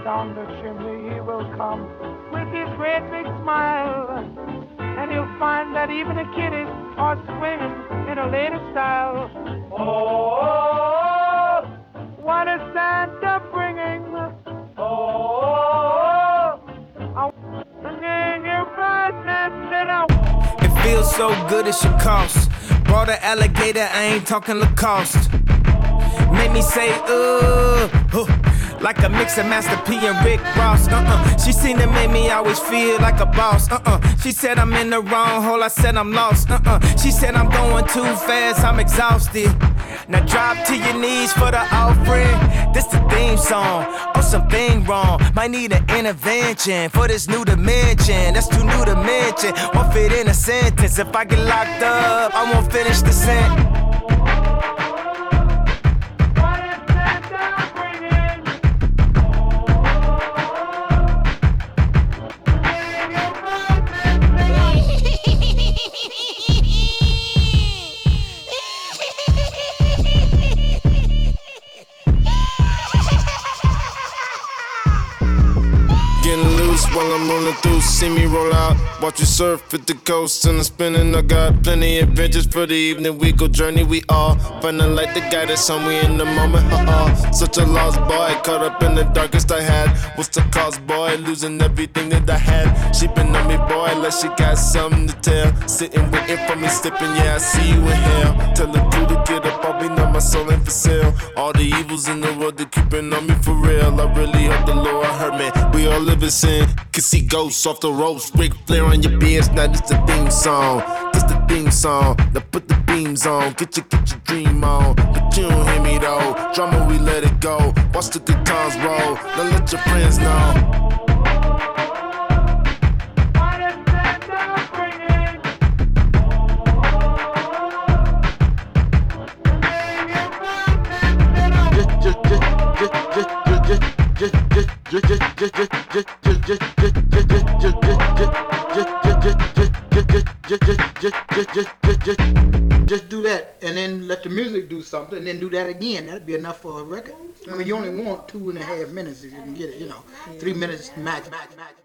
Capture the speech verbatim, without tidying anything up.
down the chimney he will come with his great big smile. And you'll find that even the kiddies are swinging in a latest style. Oh, what is Santa bringing? Oh, I'm bringing you presents in a... It feels so good it should cost. Brought an alligator, I ain't talking Lacoste. Made me say, uh, uh like a mix of Master P and Rick Ross, uh-uh. She seen to make me always feel like a boss, uh-uh. She said I'm in the wrong hole, I said I'm lost, uh-uh. She said I'm going too fast, I'm exhausted. Now drop to your knees for the offering. This the theme song, oh something wrong. Might need an intervention for this new dimension. That's too new to mention, won't fit in a sentence. If I get locked up, I won't finish the sentence. While I'm rolling through, see me roll out. Watch you surf at the coast and I'm spinning. I got plenty of adventures for the evening. We go journey, we all feeling like the guy that's on me in the moment. Uh-uh. Such a lost boy, caught up in the darkest I had. What's the cause, boy? Losing everything that I had. She been on me, boy, like she got something to tell. Sitting waiting for me, slipping, yeah, I see you in hell. Tell the crew to get up, I'll be now my soul ain't for sale. All the evils in the world, they keeping on me for real. I really hope the Lord heard me. We all live in sin. Can see ghosts off the ropes, Ric Flair on your beers. Now this the theme song, this the theme song. Now put the beams on, get your get your dream on. But you don't hear me though. Drama we let it go. Watch the good times roll. Now let your friends know. Just do that and then let the music do something and then do that again. That'd be enough for a record. I mean, you only want two and a half minutes if you can get it, you know, three minutes max, max, max.